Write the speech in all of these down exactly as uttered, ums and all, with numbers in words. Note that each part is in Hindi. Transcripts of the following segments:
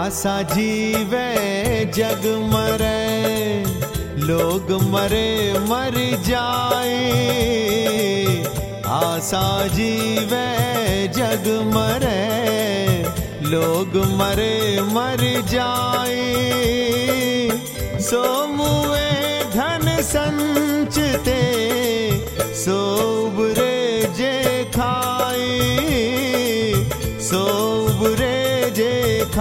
आशा जीवे जग मरे, लोग मरे मर जाए। आशा जीवे जग मरे, लोग मरे मर जाए। सो मुए धन संचते, सो उबरे जे खाए, सो उबरे जे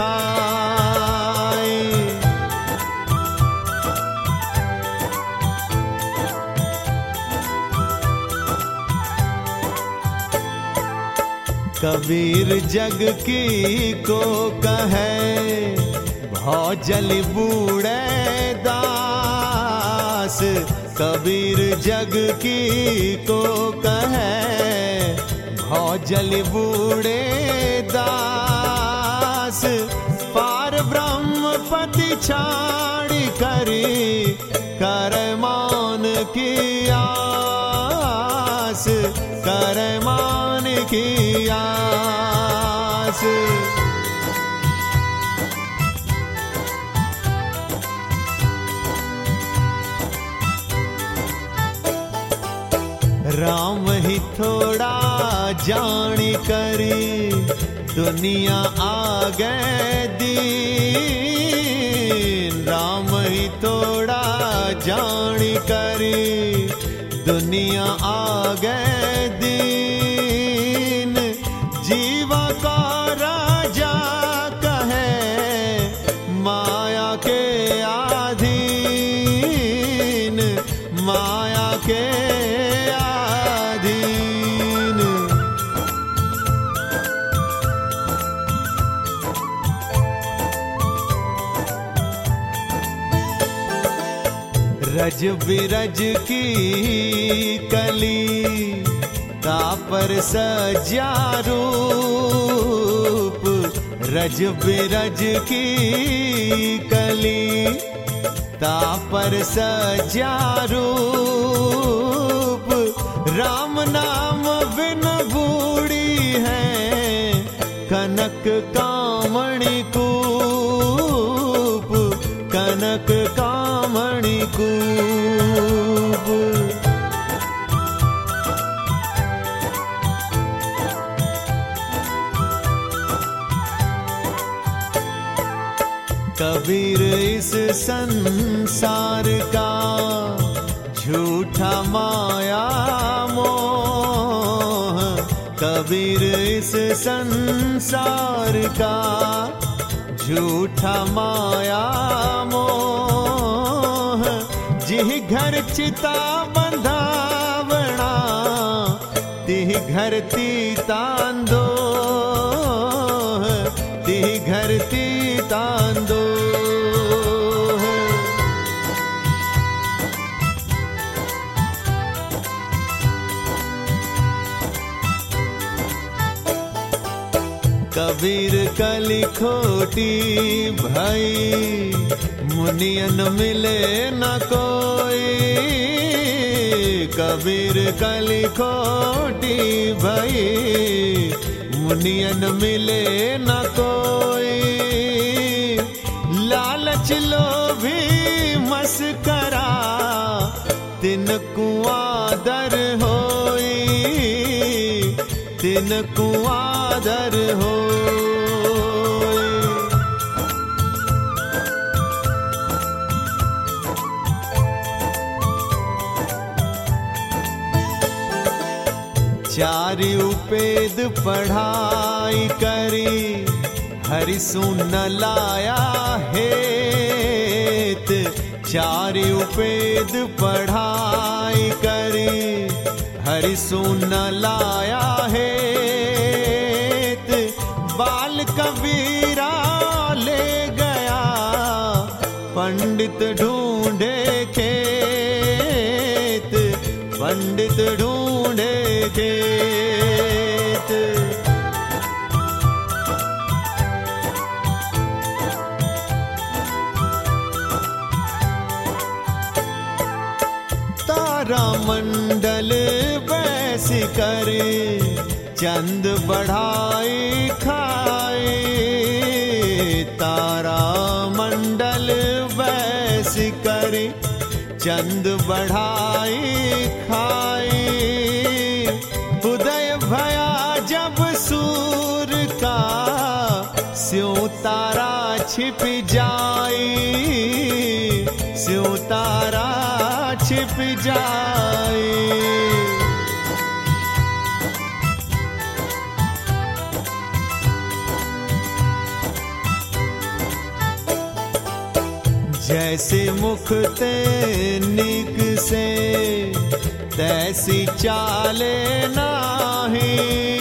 खाए। कबीर जग की को कहे, भौ जल बूढ़े दास। कबीर जग की को कहे, भौ जल बूढ़े दास। पार ब्रह्म पति छाड़ करी, कर मान की आस, कर मान की आस। राम ही थोड़ा जानी करी, दुनिया आगे दीन। राम ही थोड़ा जानी करी, दुनिया आगे दीन। जीवा का राजा कहे, माया के आधीन, माया के रज बिरज की कली, तापर सज्जा रूप। रज बिरज की कली, तापर सज्जा रूप। राम नाम बिन बूढ़ी है, कनक कामणी कूप, कनक कामणी कूप। कबीर इस संसार का झूठा माया मोह। कबीर इस संसार का झूठा माया मोह। जिह घर चिता बंधावना, तिह घर तीतांदो, तिह घर तीतांदो। कबीर कली खोटी भई, मुनियन मिले न कोई। कबीर कली खोटी भई, मुनियन मिले न कोई। लालच लोभी मस्करा, तिन कुआदर होई, तिन कुआदर हो। चारि उपेद पढ़ाई करी, हरि सुन लाया हेत। चारि उपेद पढ़ाई करी, हरि सुन लाया हेत। बाल कबीरा ले गया, पंडित ढूंढे खेत, पंडित ढूंढे खेत। तारा मंडल बैस कर, चंद बढ़ाई खाए। तारा मंडल वैस करे, चंद बढ़ाई खाई। उदय भया जब सूर का, स्यों तारा छिप जाई, स्यों तारा छिप जाई। जैसे मुख ते निक से, तैसी चाले नाही।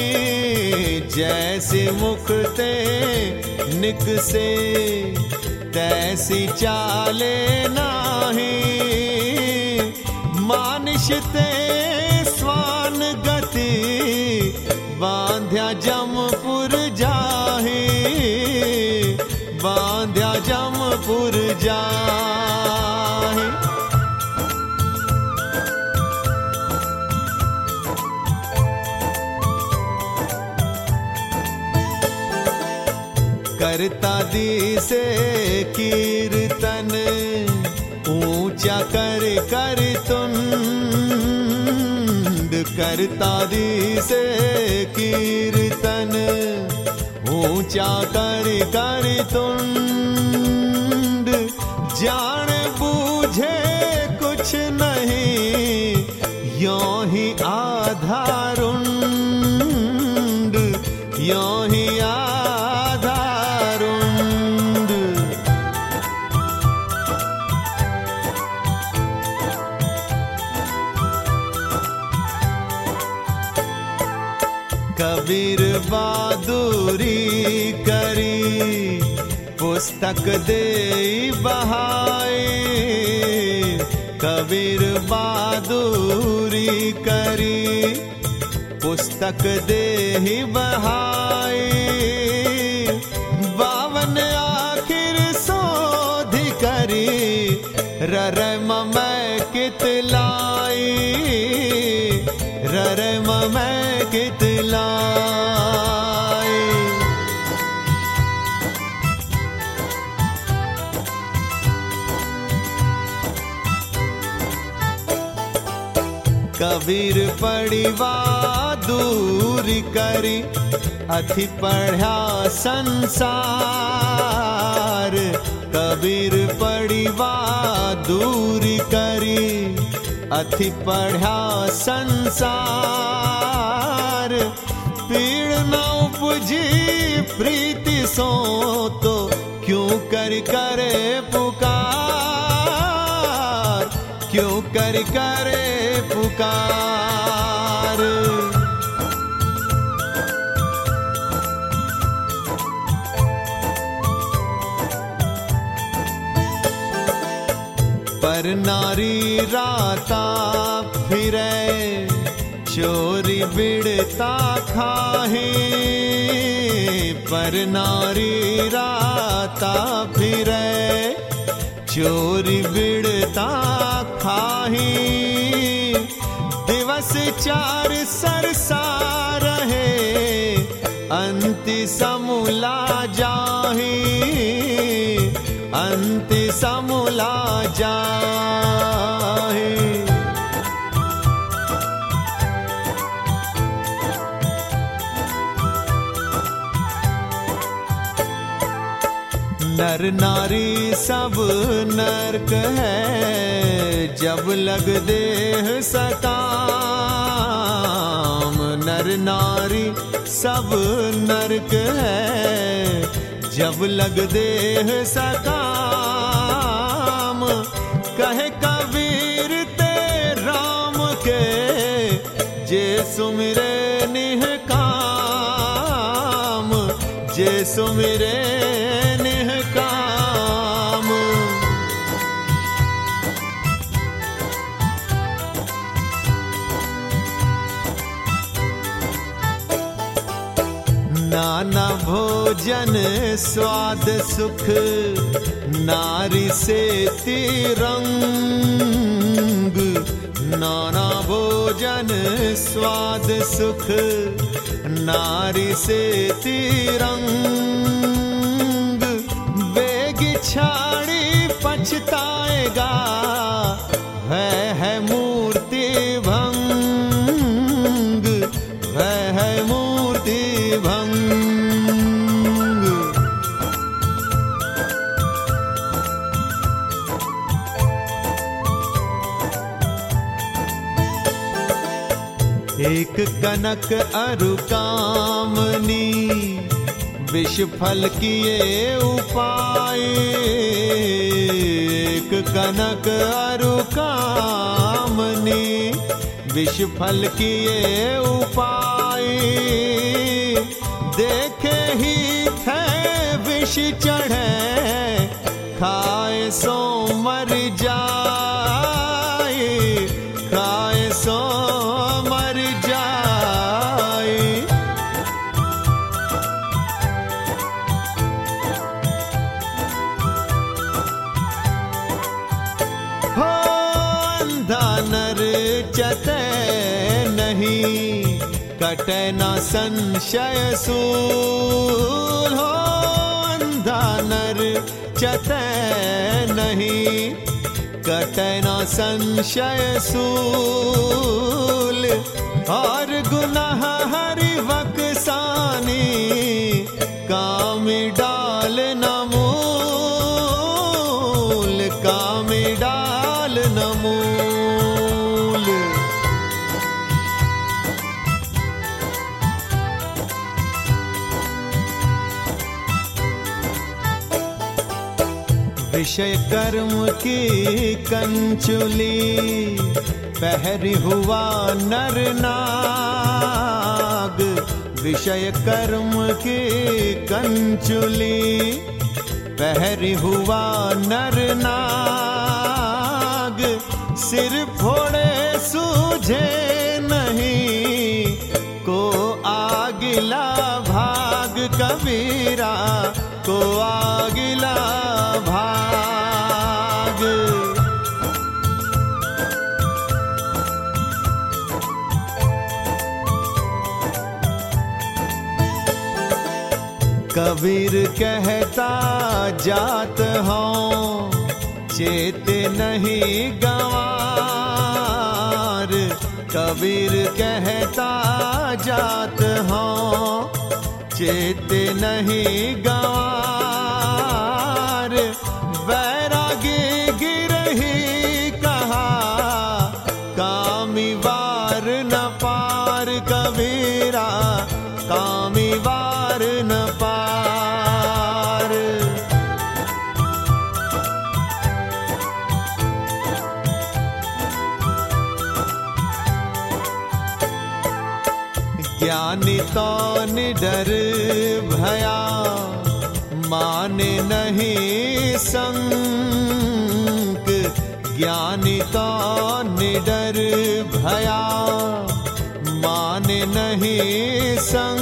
जैसे मुख ते निक से, तैसी चाले नाही। मानिश ते स्वान गति, बांध्या जमपुर जाही, बांध्या जमपुर जाही। करता दी से कीर्तन, ऊंचा कर कर तुंड। करता दी से कीर्तन, ऊंचा कर कर तुंड। जान बूझे कुछ नहीं, यों ही आधारुंड, यों ही आधारुंड। कबीर बहादुरी करी, पुस्तक दे बहाए। कबीर बहादुरी करी, पुस्तक दे बहाए। बावन आखिर सोधि करी, ररम मैं कितलाई, ररम मैं कितलाई। कबीर पढ़िवा दूरी करी, अथि पढ़ा संसार। कबीर पढ़िवा दूरी करी, अथि पढ़ा संसार। पीड़ न उपजी प्रीति सो, तो क्यों कर करे पुकार, क्यों कर करे पुकार। पर नारी राता फिरे, चोरी बिड़ता खाहे। पर नारी राता फिरे, चोरी बिड़ता खाही। दिवस चार सरसा रहे, अंति समूला जाही, अंति समूला जाही। नर नारी सब नरक है, जब लग देह सकाम। नर नारी सब नरक है, जब लग देह सकाम। कहे कबीर ते राम के, जे सुमिरे निह काम, जे सुमिरे निह काम। नाना भोजन स्वाद सुख, नारी से तिरंग। नाना भोजन स्वाद सुख, नारी से तिरंग। पछताएगा, है है मूर्ति भंग, है है मूर्ति भंग। एक कनक अरु कामनी, विष फल किए उपाय। एक कनक अरु कामनी, विष फल किए उपाय। देखे ही थे विष चढ़े, खाए सो मर जाए, खाए सो मर जाए। हो अंधा नर चते नहीं, कटे न संशय सूल। हो अंधा नर चते नहीं, कटे न संशय सूल। और गुनाह हरि वकसानी, काम डाल न मूल, काम डाल न मूल। विषय कर्म की कंचुली, पहरी हुआ नर नाग। विषय कर्म की कंचुली, पहरी हुआ नर नाग। सिर फोड़े सूझे नहीं, को आगिला भाग कबीरा, को आगिला भाग। कबीर कहता जात हूँ, चेत नहीं गंवार। कबीर कहता जात हूँ, चेत नहीं गंवार। वैरागी गिरही कहा, कामी वार न पार कबीरा, कामी वार न पार। ज्ञानी तो निडर भया, माने नहीं संक। ज्ञानी तो निडर भया, माने नहीं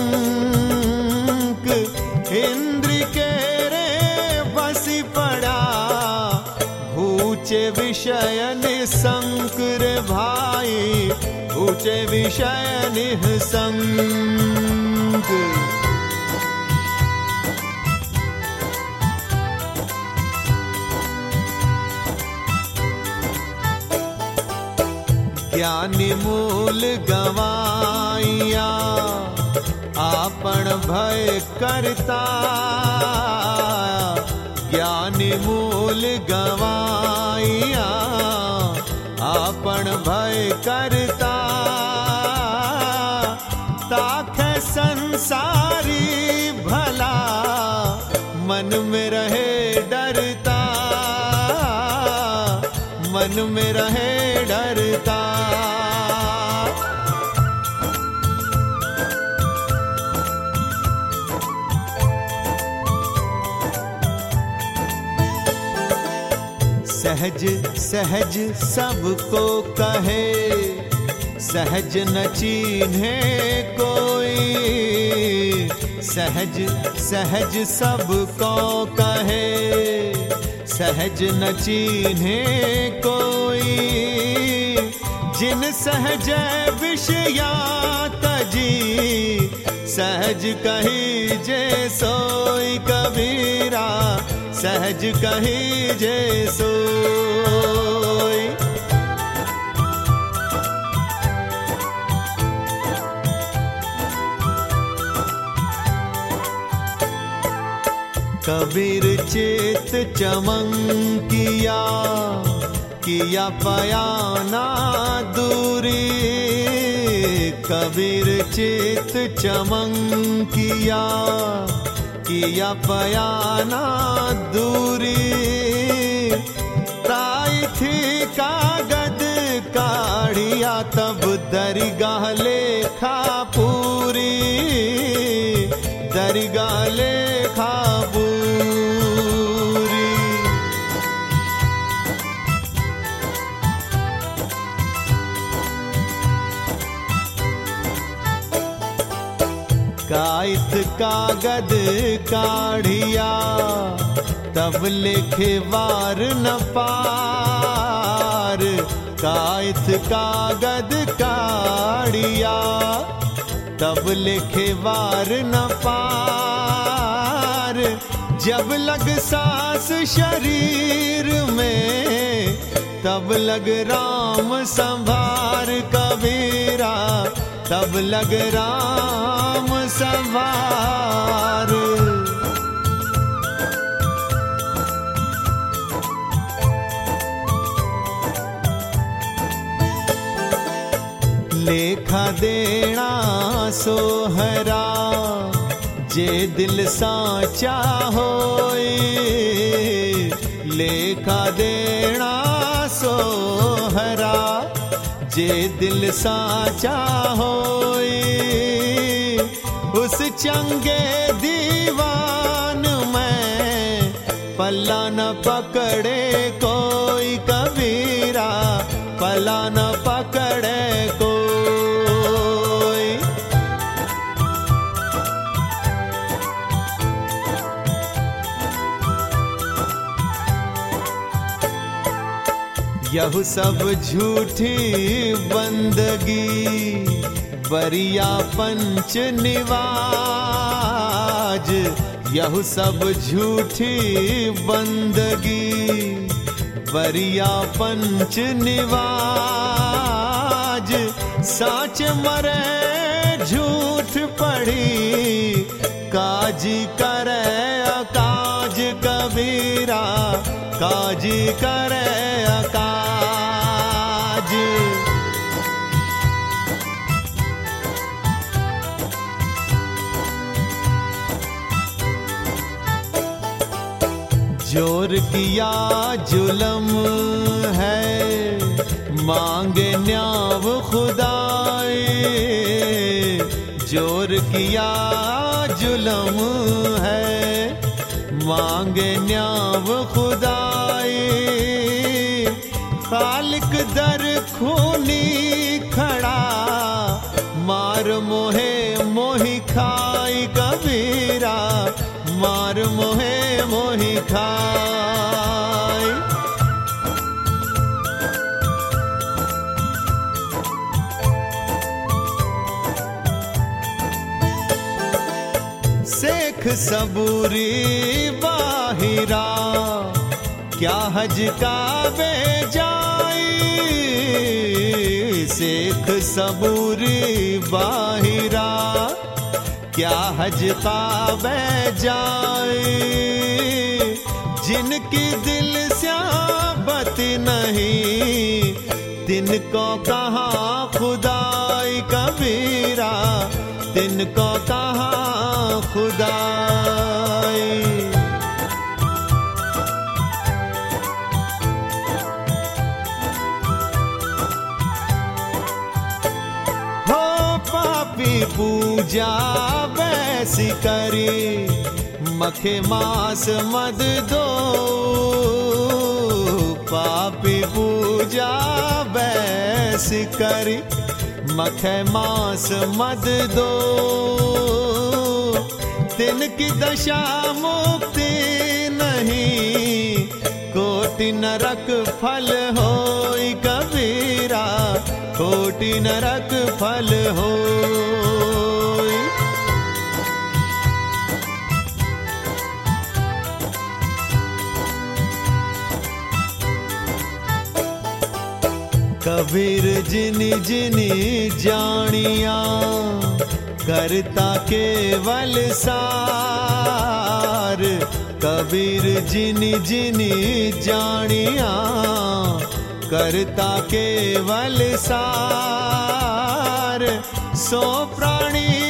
संक। इंद्र के रे बसी पड़ा, ऊंचे विषय निसंक रे भाई, ऊंचे विषय निसंक। ज्ञानी मूल गवाइया, आपन भय करता। ज्ञानी मूल गवाइया, आपन भय करता। ताखे संसारी भला, मन में रहे डरता, मन में रहे डरता। सहज सहज सबको कहे, सहज न चीन्हे कोई। सहज सहज सबको कहे, सहज न चीन्हे कोई। जिन सहज विषया तजी, सहज कही जे सोई कबीरा, सहज कही जे सोई। कबीर चित चमंकिया किया पयाना दूरी। कबीर चित चमंकिया किया पयाना दूरी। ताई थी कागद काढ़िया तब दरगाह लेखा पूरी। दरगाह लेखा पूरी। काइत कागद काढ़िया तब लिखे वार न पार। काइत कागद काढ़िया तब लिखे वार न पार। जब लग सांस शरीर में तब लग राम संभार। कबीरा तब लग राम संभार। लेखा देना सोहरा जे दिल साचा होए। लेखा देना सोहरा जे दिल साचा होए। उस चंगे दीवान में पल्ला न पकड़े कोई। कबीरा पल्ला न पकड़े कोई। यह सब झूठी बंदगी बरिया पंच निवाज। यह सब झूठी बंदगी बरिया पंच निवाज। साच मरे झूठ पढ़ी काजी करे अकाज। कबीरा काजी करे अकाज। जोर किया जुलम है मांगे न्याव खुदाए। जोर किया जुलम है मांगे न्याव खुदाए। खालिक दर खूनी खड़ा मार मोहे मोहि खाई। कबीरा मार मोहे मोहि खाई। शेख सबूरी बाहिरा क्या हज काबे जाई। शेख सबूरी बाहिरा क्या हज काबे जाए। जिनकी दिल स्याबत नहीं तिनको कहाँ खुदाई। कबीरा तिनको कहाँ खुदाई। हो पापी पूजा वैसी करी मखे मास मद दो। पापी पूजा वैसी करी मखे मास मद दो। तिनकी दशा मुक्ति नहीं कोटि नरक फल होई। कबीरा कोटि नरक फल होई। कबीर जिनि जिनि जानिया करता केवल सार। कबीर जिनि जिनि जानिया करता केवल सार। सो प्राणी